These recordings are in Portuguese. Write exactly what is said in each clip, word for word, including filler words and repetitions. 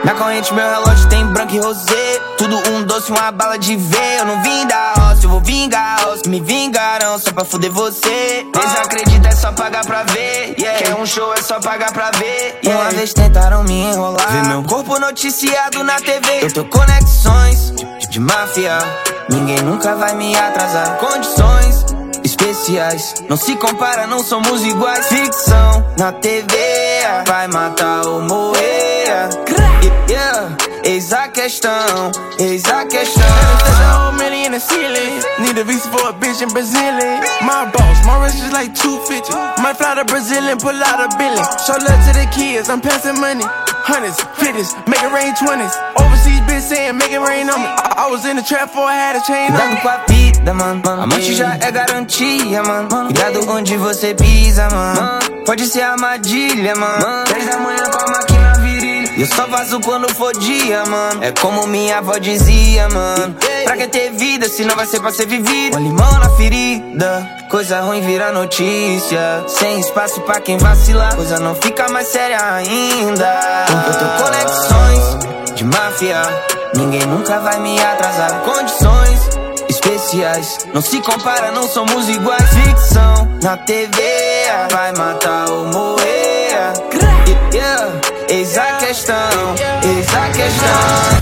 Na corrente meu relógio tem branco e rosé. Tudo um doce, uma bala de ver. Eu não vim da roça, eu vou vingar a roça. Me vingarão só pra fuder você. Desacredita, é só pagar pra ver, yeah. Quer um show, é só pagar pra ver, yeah. Uma vez tentaram me enrolar, vê meu corpo noticiado na T V. Eu tenho conexões de, de máfia. Ninguém nunca vai me atrasar. Condições especiais, não se compara, não somos iguais. Ficção na T V, vai matar ou morrer, yeah. Eis a questão, eis a questão. There's a whole million in the ceiling. Need a visa for a bitch in Brazilian. My boss, my wrist is like two fifty. Might fly to Brazil and pull out a billion. Show love to the kids, I'm passing money. Hundreds, fifties, make it rain twenties. Overseas bitch saying make it rain on me. I, I was in the trap before I had a chain on me. Cuidado com a vida, mano. Amante já é garantia, mano. Cuidado onde você pisa, mano. Pode ser armadilha, mano. Três da manhã com a máquina virilha. E eu só vazo quando for dia, mano. É como minha avó dizia, mano. Pra que ter vida se não vai ser pra ser vivida? Com limão na ferida, coisa ruim vira notícia. Sem espaço pra quem vacilar, coisa não fica mais séria ainda. Eu tenho conexões de máfia. Ninguém nunca vai me atrasar. Condições especiais, não se compara, não somos iguais. Ficção na T V, vai matar ou morrer, yeah. Eis a questão, eis a questão.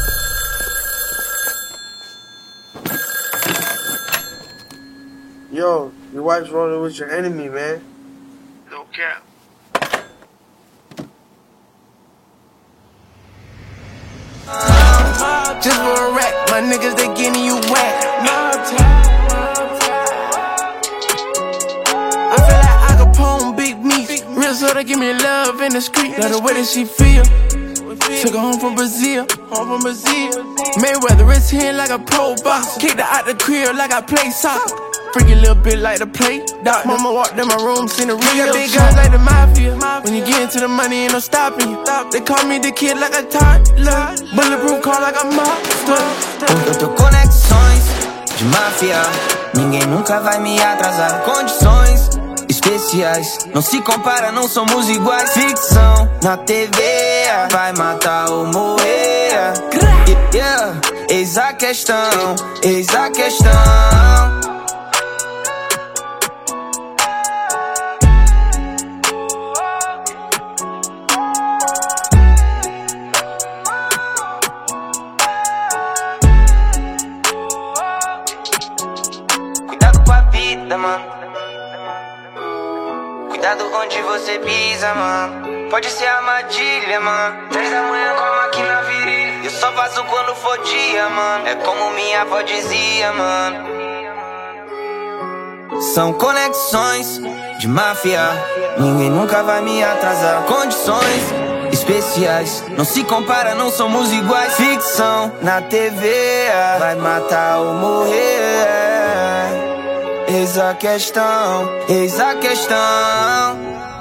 Yo, your wife's rolling with your enemy, man. No cap. Just for a rack, my niggas, they getting you whack. I feel like I could pwn big meat. Real so they give me love in the street. Love the way that she feel. Took her home from Brazil, home from Brazil. Mayweather is here like a pro box. Kicked her out the crib like I play soccer. Freaky little bit like the play doctor. Mama walked in my room, seen the real big guys like the mafia. When you get into the money, ain't no stopping you. They call me the kid like a toddler. Bulletproof car like a monster. Eu tenho conexões de máfia. Ninguém nunca vai me atrasar. Condições especiais, não se compara, não somos iguais. Ficção na T V, vai matar ou morrer, yeah. Eis a questão, eis a questão. Cuidado com a vida, mano. Cuidado onde você pisa, mano. Pode ser armadilha, mano. Três da manhã com a máquina virilha. Eu só vazo quando for dia, mano. É como minha avó dizia, mano. São conexões de máfia. Ninguém nunca vai me atrasar. Condições especiais, não se compara, não somos iguais. Ficção na T V, vai matar ou morrer. Eis a questão, eis a questão.